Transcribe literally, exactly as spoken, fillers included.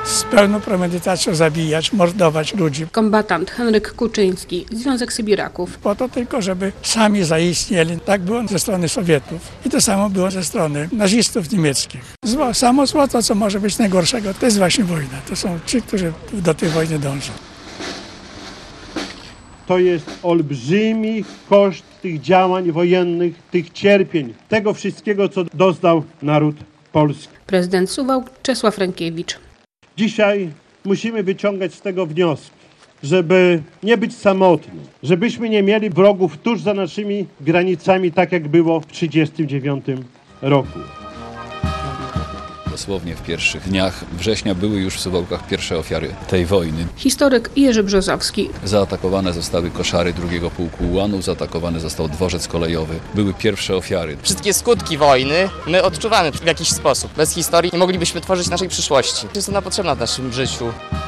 z pełną premedytacją zabijać, mordować ludzi. Kombatant Henryk Kuczyński, Związek Sybiraków. Po to tylko, żeby sami zaistnieli. Tak było ze strony Sowietów i to samo było ze strony nazistów niemieckich. Zło, samo zło, to co może być najgorszego, to jest właśnie wojna. To są ci, którzy do tej wojny dążą. To jest olbrzymi koszt tych działań wojennych, tych cierpień, tego wszystkiego, co doznał naród polski. Prezydent Suwałk Czesław Rękiewicz. Dzisiaj musimy wyciągać z tego wnioski, żeby nie być samotni, żebyśmy nie mieli wrogów tuż za naszymi granicami, tak jak było w tysiąc dziewięćset trzydziestym dziewiątym roku. Dosłownie w pierwszych dniach września były już w Suwałkach pierwsze ofiary tej wojny. Historyk Jerzy Brzozowski. Zaatakowane zostały koszary drugiego Pułku Ułanów, zaatakowany został dworzec kolejowy. Były pierwsze ofiary. Wszystkie skutki wojny my odczuwamy w jakiś sposób. Bez historii nie moglibyśmy tworzyć naszej przyszłości. Jest ona potrzebna w naszym życiu.